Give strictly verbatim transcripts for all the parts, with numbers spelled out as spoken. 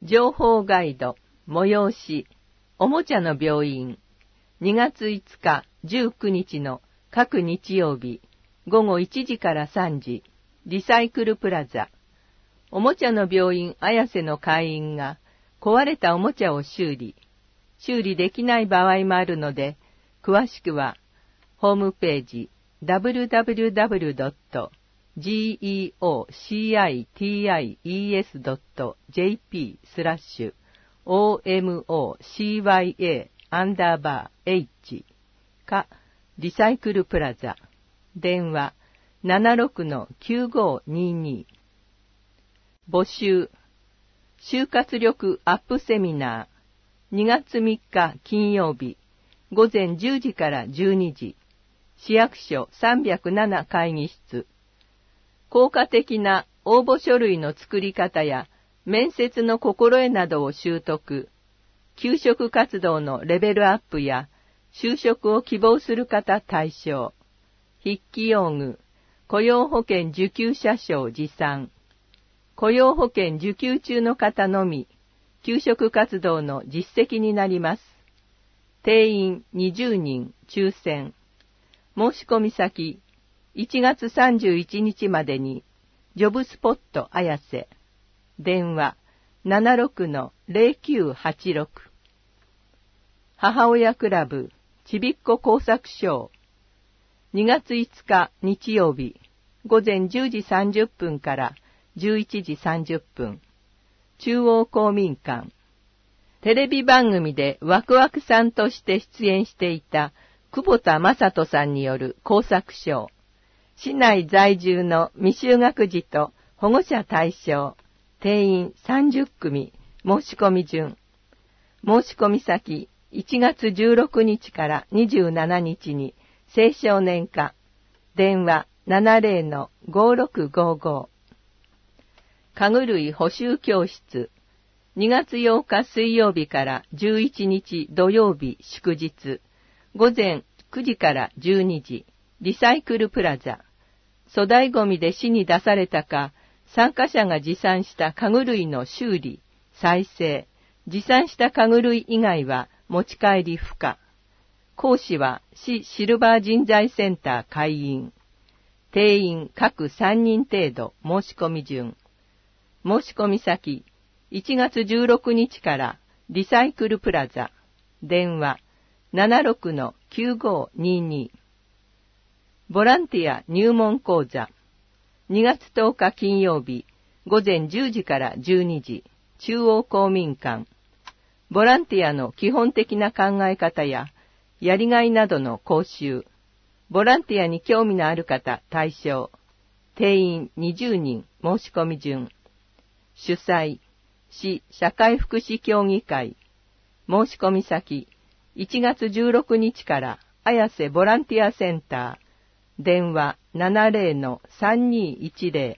情報ガイド、催し、おもちゃの病院、にがついつか、じゅうくにちの各日曜日、ごごいちじからさんじ、リサイクルプラザ、おもちゃの病院綾瀬の会員が壊れたおもちゃを修理、修理できない場合もあるので、詳しくは、ホームページ、ダブリューダブリューダブリュードットジーイーオーシーアイティーアイイーエスドットジェーピー スラッシュ オーエムオーシーワイエー アンダーバー H かリサイクルプラザ電話 ななろくのきゅうごにに 募集就活力アップセミナーにがつみっか金曜日午前じゅうじからじゅうにじ市役所さんびゃくなな会議室効果的な応募書類の作り方や面接の心得などを習得、求職活動のレベルアップや就職を希望する方対象、筆記用具、雇用保険受給者証持参、雇用保険受給中の方のみ、求職活動の実績になります。定員にじゅうにん抽選。申し込み先、いちがつさんじゅういちにちまでに、ジョブスポット綾瀬。電話 ななろくのゼロきゅうはちろく。母親クラブ、ちびっこ工作ショー。にがついつか日曜日、午前じゅうじさんじゅっぷんからじゅういちじさんじゅっぷん。中央公民館。テレビ番組でワクワクさんとして出演していた久保田正人さんによる工作ショー。市内在住の未就学児と保護者対象、定員さんじゅっくみ、申し込み順。申し込み先、いちがつじゅうろくにちからにじゅうしちにちに青少年課、電話 ななぜろのごろくごご。家具類補修教室、にがつようか水曜日からじゅういちにち土曜日祝日、午前くじからじゅうにじ、リサイクルプラザ。粗大ゴミで市に出されたか、参加者が持参した家具類の修理、再生、持参した家具類以外は持ち帰り不可。講師は市シルバー人材センター会員。定員各さんにん程度申し込み順。申し込み先、いちがつじゅうろくにちからリサイクルプラザ。電話 ななろくのきゅうごにに。ボランティア入門講座。にがつとおか金曜日、午前じゅうじからじゅうにじ、中央公民館。ボランティアの基本的な考え方や、やりがいなどの講習。ボランティアに興味のある方対象。定員にじゅうにん申し込み順。主催、市社会福祉協議会。申し込み先、いちがつじゅうろくにちから綾瀬ボランティアセンター。電話 ななぜろのさんにいちぜ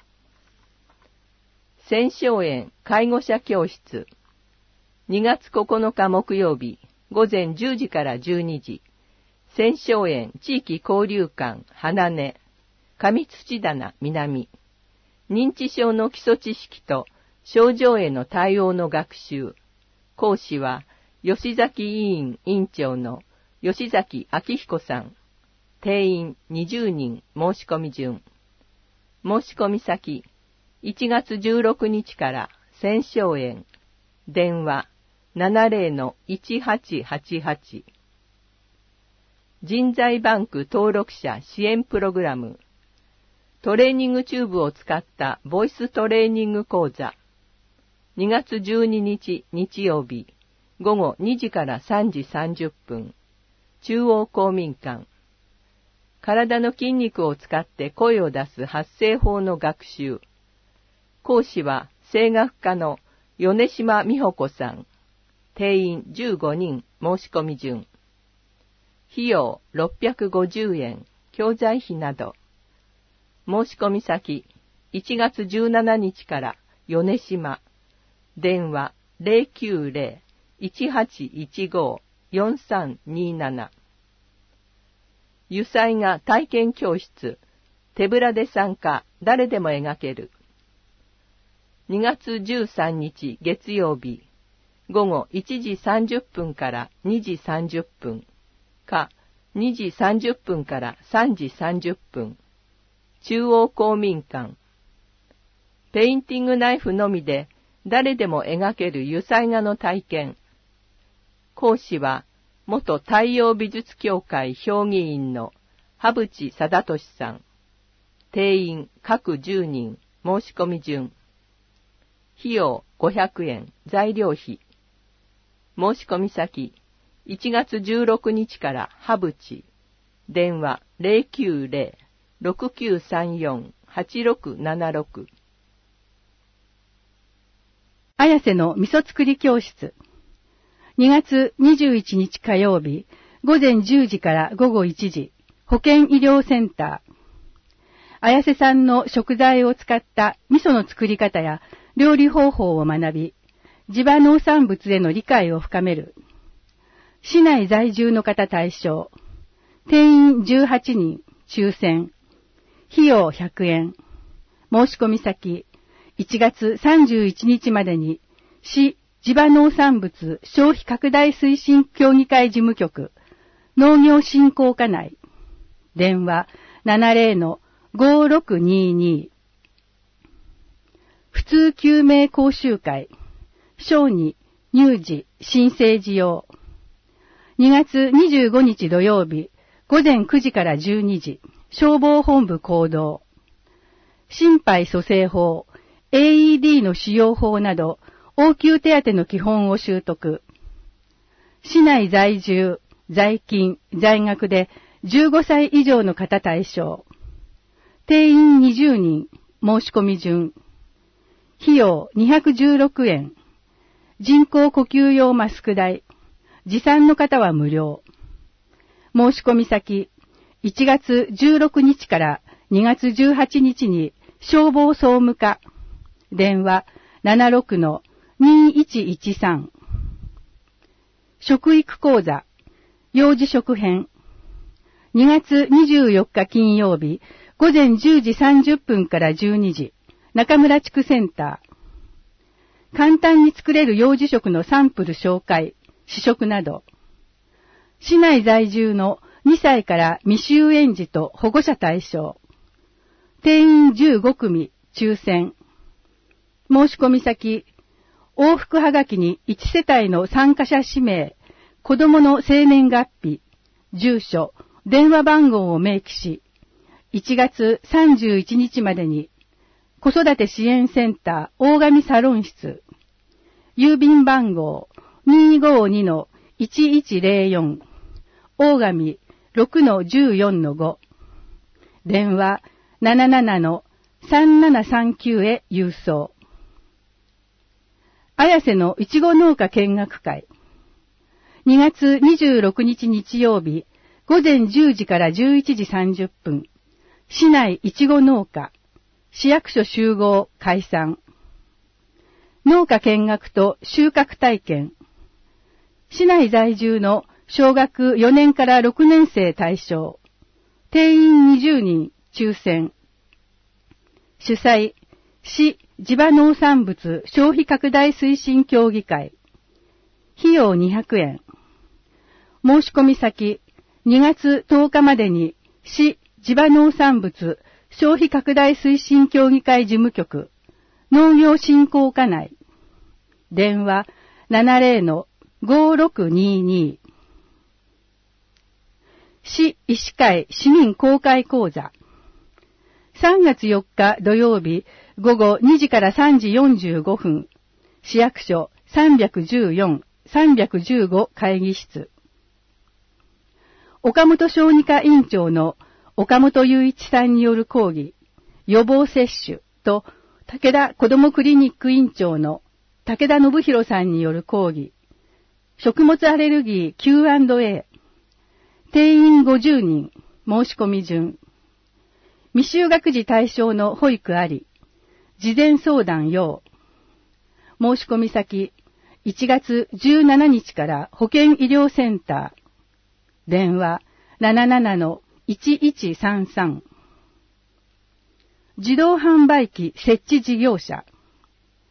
ろ。千昌園介護者教室。にがつここのか木曜日、午前じゅうじからじゅうにじ。千昌園地域交流館花根。上土棚南。認知症の基礎知識と症状への対応の学習。講師は、吉崎委員委員長の吉崎明彦さん。定員にじゅうにん申し込み順。申し込み先、いちがつじゅうろくにちから千昌園。電話 ななぜろのいちはちはちはち。人材バンク登録者支援プログラム。トレーニングチューブを使ったボイストレーニング講座。にがつじゅうににち日曜日、午後にじからさんじさんじゅっぷん。中央公民館。体の筋肉を使って声を出す発声法の学習。講師は声楽家の米島美穂子さん。定員じゅうごにん申し込み順。費用ろっぴゃくごじゅうえん、教材費など。申し込み先、いちがつじゅうしちにちから米島。電話 ゼロきゅうゼロ いちはちいちご よんさんになな。油彩画体験教室、手ぶらで参加、誰でも描ける。 にがつじゅうさんにち月曜日、午後いちじさんじゅっぷんからにじさんじゅっぷん、かにじさんじゅっぷんからさんじさんじゅっぷん、中央公民館。ペインティングナイフのみで誰でも描ける油彩画の体験。講師は元太陽美術協会評議員の羽淵貞俊さん。定員各じゅうにん、申し込み順。費用ごひゃくえん、材料費。申し込み先、いちがつじゅうろくにちから羽淵。電話 ゼロきゅうゼロ ろくきゅうさんよん はちろくななろく。 綾瀬の味噌作り教室。にがつにじゅういちにち火曜日、午前じゅうじから午後いちじ、保健医療センター。綾瀬産の食材を使った味噌の作り方や料理方法を学び、地場農産物への理解を深める。市内在住の方対象。定員じゅうはちにん、抽選。費用ひゃくえん。申し込み先、いちがつさんじゅういちにちまでに、市地場農産物消費拡大推進協議会事務局、農業振興課内。電話ななゼロのごろくにーにー。普通救命講習会。小児、乳児、新生児用。にがつにじゅうごにち土曜日、午前くじからじゅうにじ、消防本部行動。心肺蘇生法、エーイーディー の使用法など、応急手当の基本を習得。市内在住、在勤、在学でじゅうごさい以上の方対象。定員にじゅうにん、申し込み順。費用にひゃくじゅうろくえん。人工呼吸用マスク代。持参の方は無料。申し込み先、いちがつじゅうろくにちからにがつじゅうはちにちに消防総務課。電話ななろくのにいちいちさん。食育講座、幼児食編。にがつにじゅうよっか金曜日、午前じゅうじさんじゅっぷんからじゅうにじ、中村地区センター。簡単に作れる幼児食のサンプル紹介、試食など。市内在住のにさいから未就園児と保護者対象。定員じゅうごくみ、抽選。申し込み先、往復はがきにいちせたいの参加者氏名、子供の生年月日、住所、電話番号を明記し、いちがつさんじゅういちにちまでに、子育て支援センター大神サロン室、郵便番号 にーごーにのいちいちゼロよん、大神 ろくのじゅうよんのご、電話ななななのさんななさんきゅうへ郵送。綾瀬のいちご農家見学会。にがつにじゅうろくにち日曜日、午前じゅうじからじゅういちじさんじゅっぷん、市内いちご農家、市役所集合解散。農家見学と収穫体験。市内在住の小学よねんからろくねんせい対象。定員にじゅうにん、抽選。主催、市地場農産物消費拡大推進協議会。費用にひゃくえん。申し込み先、にがつとおかまでに市地場農産物消費拡大推進協議会事務局、農業振興課内。電話ななゼロのごろくにーにー。市医師会市民公開講座。さんがつよっか土曜日午後にじからさんじよんじゅうごふん、市役所さんびゃくじゅうよん、さんびゃくじゅうご会議室。岡本小児科院長の岡本雄一さんによる講義、予防接種と武田子どもクリニック院長の武田信弘さんによる講義、食物アレルギー キューアンドエー。定員ごじゅうにん、申し込み順。未就学児対象の保育あり、事前相談要。申し込み先、いちがつじゅうしちにちから保健医療センター。電話ななななのいちいちさんさん。自動販売機設置事業者。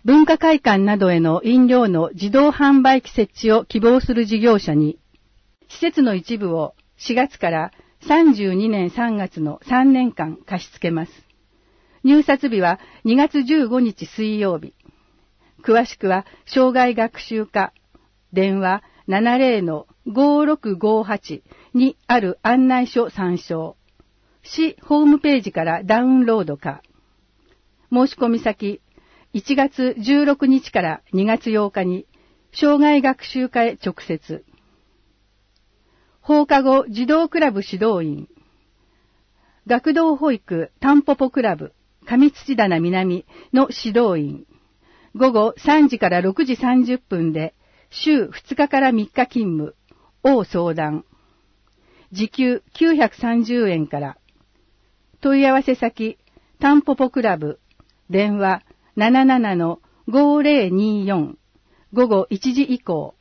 文化会館などへの飲料の自動販売機設置を希望する事業者に、施設の一部をしがつからさんじゅうにねんさんがつのさんねんかん貸し付けます。入札日はにがつじゅうごにち水曜日。詳しくは障害学習課、電話 ななぜろのごろくごはち にある案内書参照。市ホームページからダウンロードか。申し込み先、いちがつじゅうろくにちからにがつようかに、障害学習課へ直接。放課後児童クラブ指導員。学童保育タンポポクラブ、上土棚南の指導員。午後さんじからろくじさんじゅっぷんで、週ふつかからみっか勤務、を相談。時給きゅうひゃくさんじゅうえんから。問い合わせ先、タンポポクラブ、電話 ななななのごぜろによん、午後いちじ以降。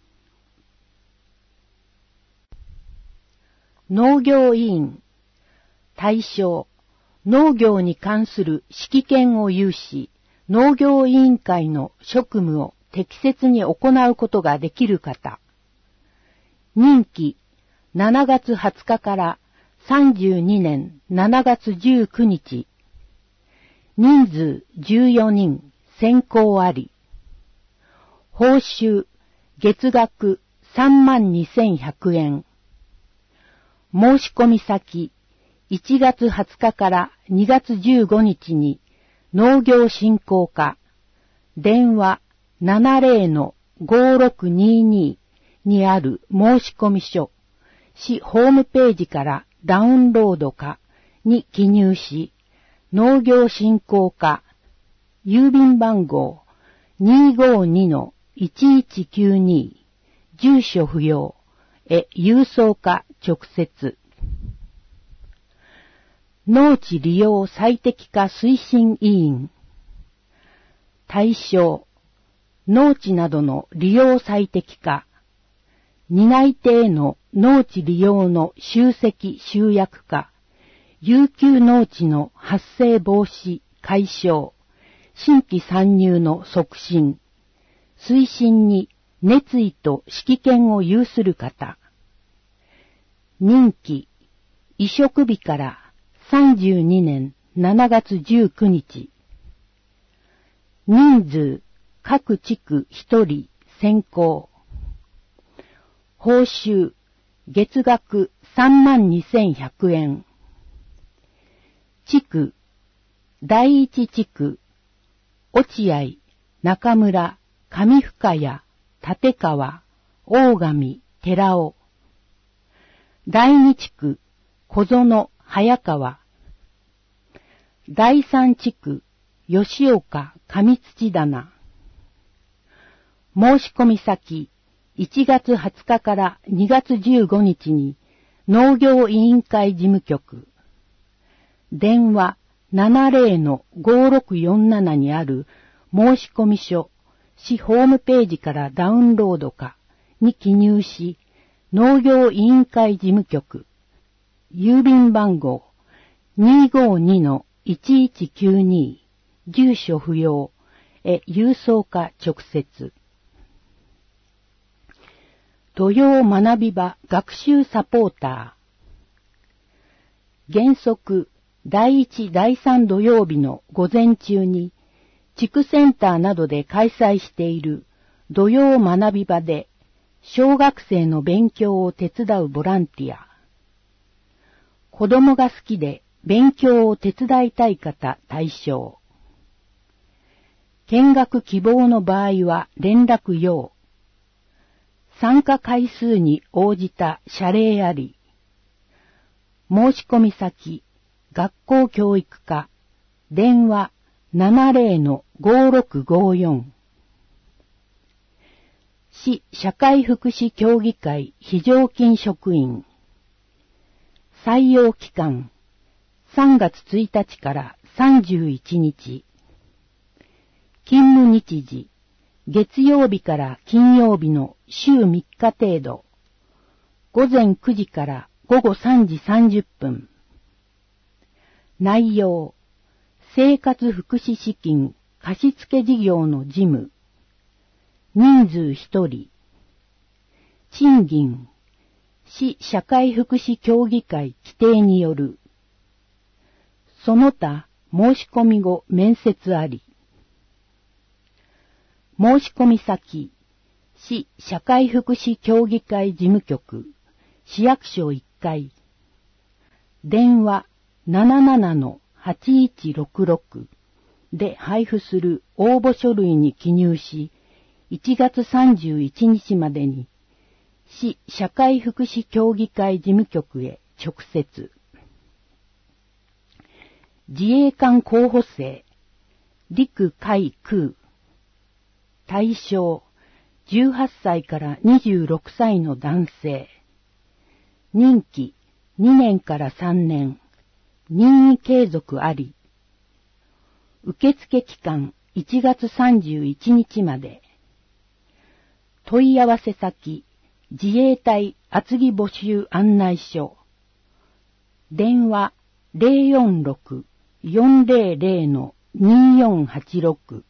農業委員。対象。農業に関する指揮権を有し、農業委員会の職務を適切に行うことができる方。任期しちがつはつかからさんじゅうにねんしちがつじゅうくにち。人数じゅうよにん、選考あり。報酬、月額さんまんにせんひゃくえん。申し込み先、いちがつはつかからにがつじゅうごにちに農業振興課、電話 ななぜろのごろくにに にある申込書、市ホームページからダウンロードかに記入し、農業振興課、郵便番号 にーごーにのいちいちきゅうに、住所不要へ郵送か直接。農地利用最適化推進委員。対象、農地などの利用最適化。担い手への農地利用の集積集約化。遊休農地の発生防止、解消。新規参入の促進。推進に熱意と指揮権を有する方。任期、移植日からさんじゅうにねんしちがつじゅうくにち。人数、各地区ひとり、選考。報酬、月額さんまんにせんひゃくえん。地区、第一地区、落合、中村、上深谷、立川、大神、寺尾。第二地区、小園、早川。第三地区、吉岡、上土棚。申し込み先、いちがつはつかからにがつじゅうごにちに農業委員会事務局。電話 ななぜろのごろくよんなな にある申込書、市ホームページからダウンロードかに記入し、農業委員会事務局、郵便番号 にーごーにのいちいちきゅうに、住所不要へ郵送か直接。土曜学び場学習サポーター。原則、だいいち、だいさん土曜日の午前中に、地区センターなどで開催している土曜学び場で、小学生の勉強を手伝うボランティア。子供が好きで勉強を手伝いたい方対象。見学希望の場合は連絡要。参加回数に応じた謝礼あり。申し込み先、学校教育課、電話 ななぜろのごろくごよん。市社会福祉協議会非常勤職員。採用期間、さんがつついたちからさんじゅういちにち。勤務日時、月曜日から金曜日の週みっか程度。午前くじから午後さんじさんじゅっぷん。内容、生活福祉資金貸付事業の事務。人数一人。賃金。市社会福祉協議会規定による。その他申し込み後面接あり。申し込み先。市社会福祉協議会事務局。市役所いっかい。電話 ななななのはちいちろくろく で配布する応募書類に記入し、いちがつさんじゅういちにちまでに市社会福祉協議会事務局へ直接。自衛官候補生、陸海空。対象、じゅうはっさいからにじゅうろくさいの男性。任期にねんからさんねん。任意継続あり。受付期間いちがつさんじゅういちにちまで。問い合わせ先、自衛隊厚木募集案内所。電話 ゼロよんろく よんゼロゼロ のにーよんはちろく。